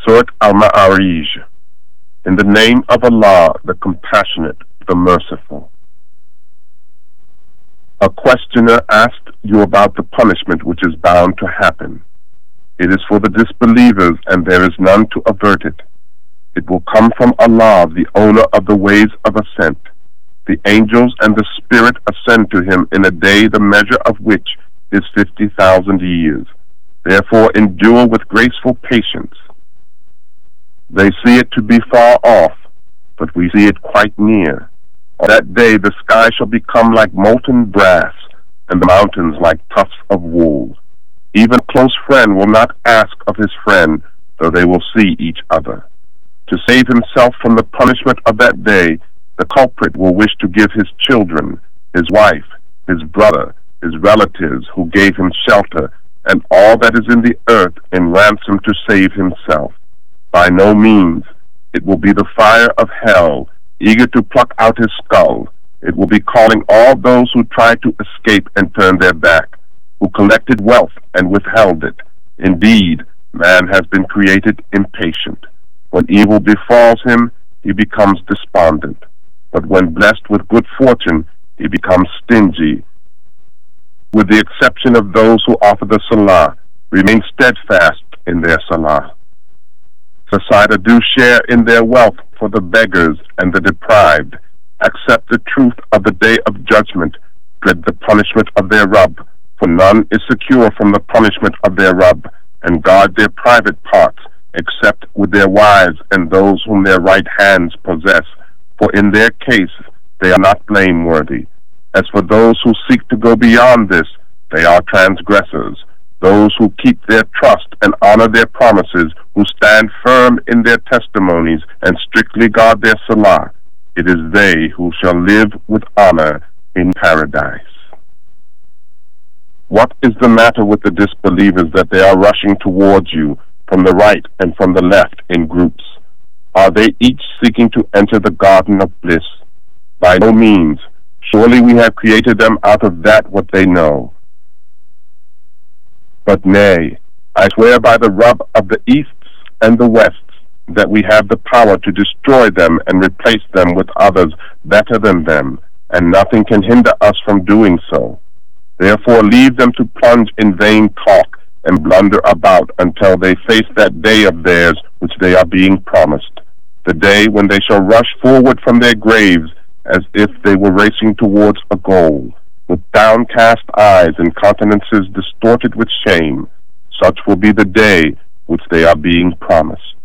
Surat Al-Ma'arij. In the name of Allah, the Compassionate, the Merciful. A questioner asked you about the punishment which is bound to happen. It is for the disbelievers, and there is none to avert it. It will come from Allah, the owner of the ways of ascent. The angels and the Spirit ascend to him in a day the measure of which is 50,000 years. Therefore endure with graceful patience. They see it to be far off, but we see it quite near. On that day the sky shall become like molten brass, and the mountains like tufts of wool. Even a close friend will not ask of his friend, though they will see each other. To save himself from the punishment of that day, the culprit will wish to give his children, his wife, his brother, his relatives who gave him shelter, and all that is in the earth in ransom to save himself. By no means. It will be the fire of hell, eager to pluck out his skull. It will be calling all those who tried to escape and turned their back, who collected wealth and withheld it. Indeed, man has been created impatient. When evil befalls him, he becomes despondent. But when blessed with good fortune, he becomes stingy. With the exception of those who offer the salah, remain steadfast in their salah. Society do share in their wealth for the beggars and the deprived. Accept the truth of the day of judgment. Dread the punishment of their Rabb, for none is secure from the punishment of their Rabb, and guard their private parts, except with their wives and those whom their right hands possess, for in their case they are not blameworthy. As for those who seek to go beyond this, they are transgressors. Those who keep their trust and honor their promises, who stand firm in their testimonies and strictly guard their salah, it is they who shall live with honor in paradise. What is the matter with the disbelievers that they are rushing towards you from the right and from the left in groups? Are they each seeking to enter the garden of bliss? By no means. Surely we have created them out of that what they know. But nay, I swear by the Rabb of the Easts and the Wests that we have the power to destroy them and replace them with others better than them, and nothing can hinder us from doing so. Therefore leave them to plunge in vain talk and blunder about until they face that day of theirs which they are being promised, the day when they shall rush forward from their graves as if they were racing towards a goal, with downcast eyes and countenances distorted with shame. Such will be the day which they are being promised.